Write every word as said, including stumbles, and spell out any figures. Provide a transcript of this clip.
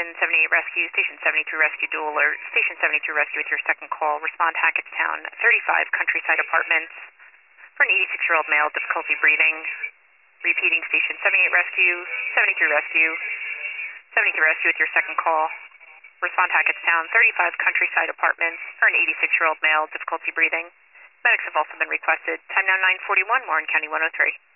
Station seventy-eight Rescue, Station seventy-two Rescue Dual Alert, Station seventy-two Rescue with your second call. Respond Hackettstown, thirty-five Countryside Apartments for an eighty-six-year-old male, difficulty breathing. Repeating, Station seventy-eight Rescue, seventy-three Rescue, seventy-three Rescue with your second call. Respond Hackettstown, thirty-five Countryside Apartments for an eighty-six-year-old male, difficulty breathing. Medics have also been requested. Time now nine forty-one, Warren County one oh three.